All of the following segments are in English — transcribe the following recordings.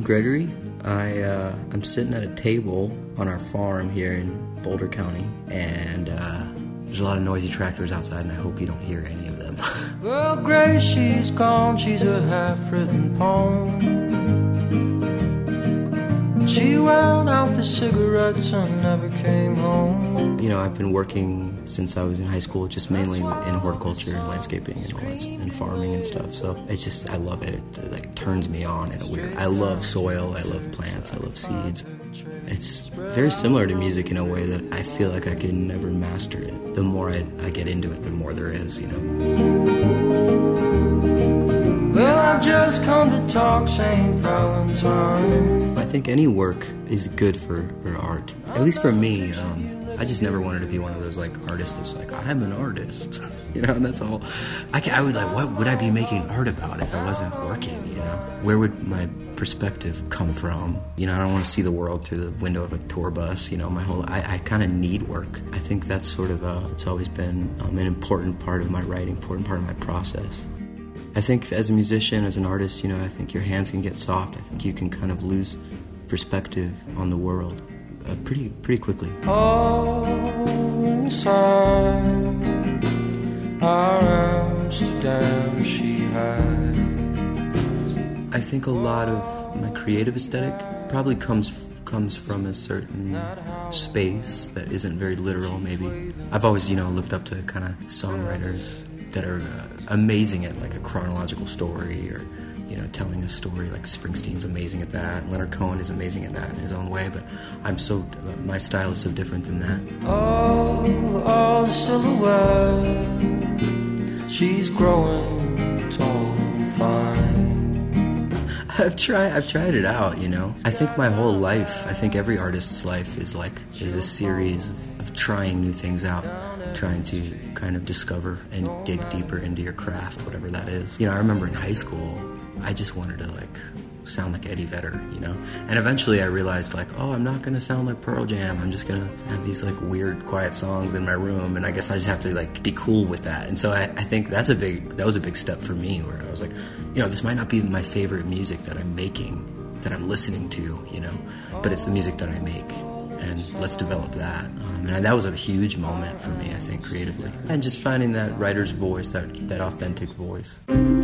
Gregory. I'm sitting at a table on our farm here in Boulder County, and there's a lot of noisy tractors outside, and I hope you don't hear any of them. Well, Grace, she's gone, she's a half-written poem. She wound out the cigarettes and never came home. You know, I've been working since I was in high school, just mainly in horticulture and landscaping and all that, and farming and stuff. So I love it. It like turns me on in a weird. I love soil. I love plants. I love seeds. It's very similar to music in a way that I feel like I can never master it. The more I get into it, the more there is, you know. Well, I've just come to talk St. Valentine. I think any work is good for art. At least for me, I just never wanted to be one of those like artists that's like, I'm an artist, you know, and that's all. I would like, what would I be making art about if I wasn't working, you know? Where would my perspective come from? You know, I don't want to see the world through the window of a tour bus, you know, I kind of need work. I think that's sort of, it's always been an important part of my writing, important part of my process. I think as a musician, as an artist, you know, I think your hands can get soft. I think you can kind of lose perspective on the world pretty quickly. All inside our Amsterdam she hides. I think a lot of my creative aesthetic probably comes from a certain space that isn't very literal, maybe. I've always, you know, looked up to kind of songwriters that are amazing at like a chronological story, or, you know, telling a story. Like Springsteen's amazing at that. Leonard Cohen is amazing at that in his own way, but my style is so different than that. Oh, silhouette, she's growing tall and fine. I've tried it out, you know. I think my whole life, I think every artist's life is a series of trying new things out, trying to kind of discover and dig deeper into your craft, whatever that is. You know, I remember in high school, I just wanted to like sound like Eddie Vedder, you know? And eventually I realized like, oh, I'm not gonna sound like Pearl Jam. I'm just gonna have these like weird quiet songs in my room, and I guess I just have to like be cool with that. And so I think that was a big step for me, where I was like, you know, this might not be my favorite music that I'm making, that I'm listening to, you know, but it's the music that I make, and let's develop that. And that was a huge moment for me, I think, creatively. And just finding that writer's voice, that authentic voice.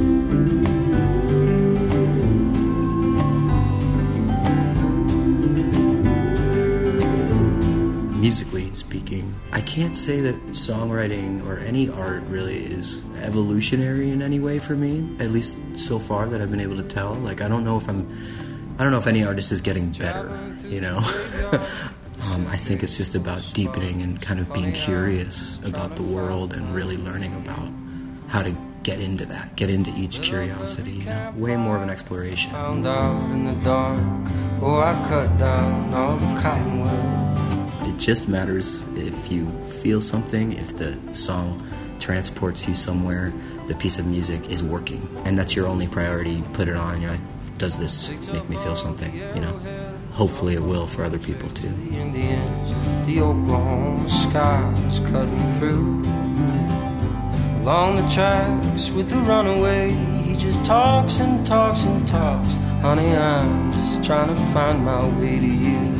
Musically speaking, I can't say that songwriting or any art really is evolutionary in any way for me, at least so far that I've been able to tell. Like, I don't know if any artist is getting better, you know? I think it's just about deepening and kind of being curious about the world and really learning about how to get into each curiosity, you know? Way more of an exploration. Found out in the dark, I cut down all the cottonwood. It just matters if you feel something, if the song transports you somewhere, the piece of music is working. And that's your only priority. You put it on and you're like, does this make me feel something, you know? Hopefully it will for other people too. The Indians, the Oklahoma sky's cutting through. Along the tracks with the runaway, he just talks and talks and talks. Honey, I'm just trying to find my way to you.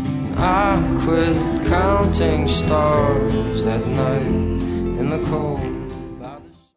I quit counting stars that night in the cold